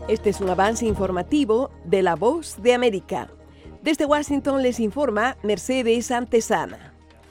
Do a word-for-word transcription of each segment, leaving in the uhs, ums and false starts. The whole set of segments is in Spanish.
Este es un avance informativo de La Voz de América. Desde Washington les informa Mercedes Antesana.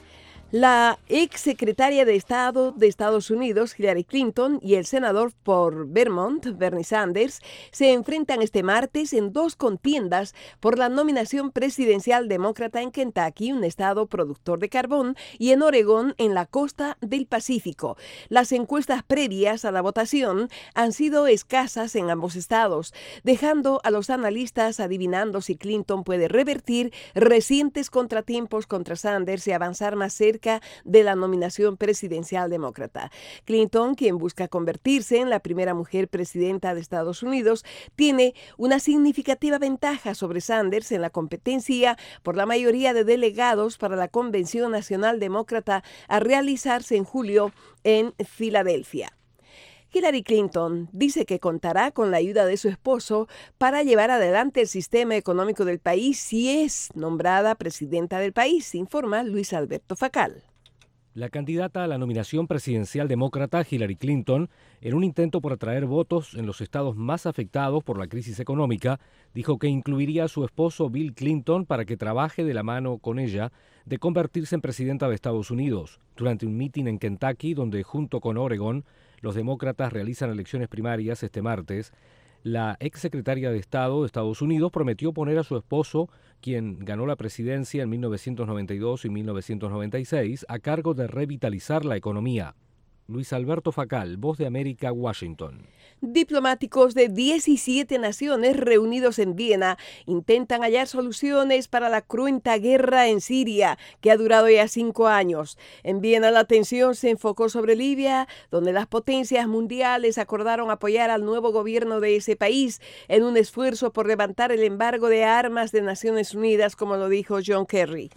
La ex secretaria de Estado de Estados Unidos, Hillary Clinton, y el senador por Vermont, Bernie Sanders, se enfrentan este martes en dos contiendas por la nominación presidencial demócrata en Kentucky, un estado productor de carbón, y en Oregón, en la costa del Pacífico. Las encuestas previas a la votación han sido escasas en ambos estados, dejando a los analistas adivinando si Clinton puede revertir recientes contratiempos contra Sanders y avanzar más cerca de la nominación presidencial demócrata. Clinton, quien busca convertirse en la primera mujer presidenta de Estados Unidos, tiene una significativa ventaja sobre Sanders en la competencia por la mayoría de delegados para la Convención Nacional Demócrata a realizarse en julio en Filadelfia. Hillary Clinton dice que contará con la ayuda de su esposo para llevar adelante el sistema económico del país si es nombrada presidenta del país, informa Luis Alberto Facal. La candidata a la nominación presidencial demócrata, Hillary Clinton, en un intento por atraer votos en los estados más afectados por la crisis económica, dijo que incluiría a su esposo Bill Clinton para que trabaje de la mano con ella de convertirse en presidenta de Estados Unidos, durante un mitin en Kentucky donde, junto con Oregón, los demócratas realizan elecciones primarias este martes. La exsecretaria de Estado de Estados Unidos prometió poner a su esposo, quien ganó la presidencia en mil novecientos noventa y dos y mil novecientos noventa y seis, a cargo de revitalizar la economía. Luis Alberto Facal, Voz de América, Washington. Diplomáticos de diecisiete naciones reunidos en Viena intentan hallar soluciones para la cruenta guerra en Siria, que ha durado ya cinco años. En Viena la atención se enfocó sobre Libia, donde las potencias mundiales acordaron apoyar al nuevo gobierno de ese país en un esfuerzo por levantar el embargo de armas de Naciones Unidas, como lo dijo John Kerry.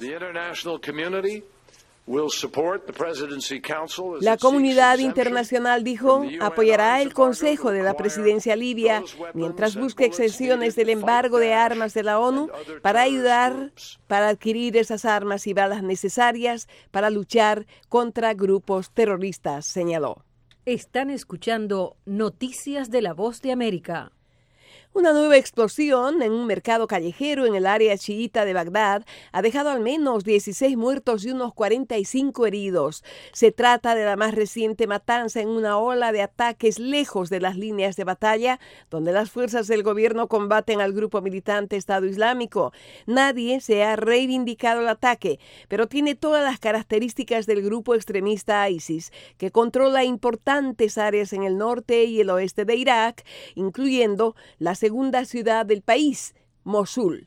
La comunidad internacional, dijo, apoyará el Consejo de la Presidencia libia mientras busque exenciones del embargo de armas de la ONU para ayudar para adquirir esas armas y balas necesarias para luchar contra grupos terroristas, señaló. Están escuchando Noticias de La Voz de América. Una nueva explosión en un mercado callejero en el área chiita de Bagdad ha dejado al menos dieciséis muertos y unos cuarenta y cinco heridos. Se trata de la más reciente matanza en una ola de ataques lejos de las líneas de batalla, donde las fuerzas del gobierno combaten al grupo militante Estado Islámico. Nadie se ha reivindicado el ataque, pero tiene todas las características del grupo extremista ISIS, que controla importantes áreas en el norte y el oeste de Irak, incluyendo las segunda ciudad del país, Mosul.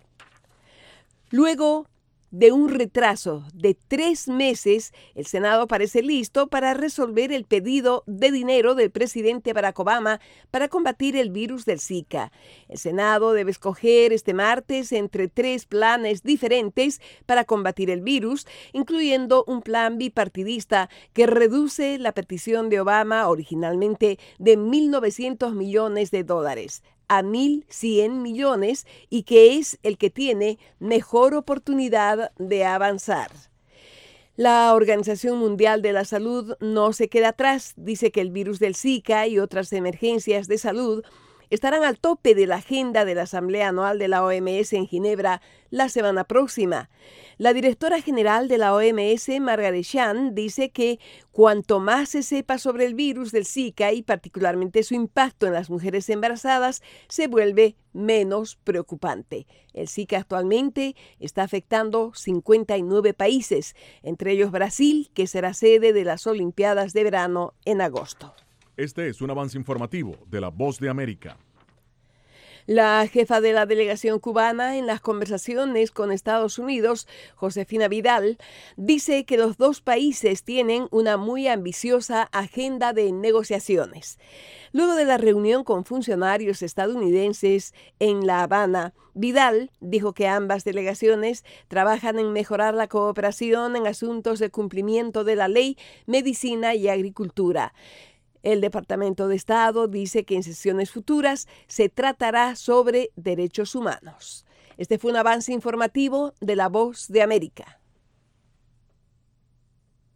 Luego de un retraso de tres meses, el Senado parece listo para resolver el pedido de dinero del presidente Barack Obama para combatir el virus del Zika. El Senado debe escoger este martes entre tres planes diferentes para combatir el virus, incluyendo un plan bipartidista que reduce la petición de Obama, originalmente de mil novecientos millones de dólares, a mil cien millones, y que es el que tiene mejor oportunidad de avanzar. La Organización Mundial de la Salud no se queda atrás. Dice que el virus del Zika y otras emergencias de salud estarán al tope de la agenda de la Asamblea Anual de la O M S en Ginebra la semana próxima. La directora general de la O M S, Margaret Chan, dice que cuanto más se sepa sobre el virus del Zika y particularmente su impacto en las mujeres embarazadas, se vuelve menos preocupante. El Zika actualmente está afectando cincuenta y nueve países, entre ellos Brasil, que será sede de las Olimpiadas de verano en agosto. Este es un avance informativo de La Voz de América. La jefa de la delegación cubana en las conversaciones con Estados Unidos, Josefina Vidal, dice que los dos países tienen una muy ambiciosa agenda de negociaciones. Luego de la reunión con funcionarios estadounidenses en La Habana, Vidal dijo que ambas delegaciones trabajan en mejorar la cooperación en asuntos de cumplimiento de la ley, medicina y agricultura. El Departamento de Estado dice que en sesiones futuras se tratará sobre derechos humanos. Este fue un avance informativo de La Voz de América.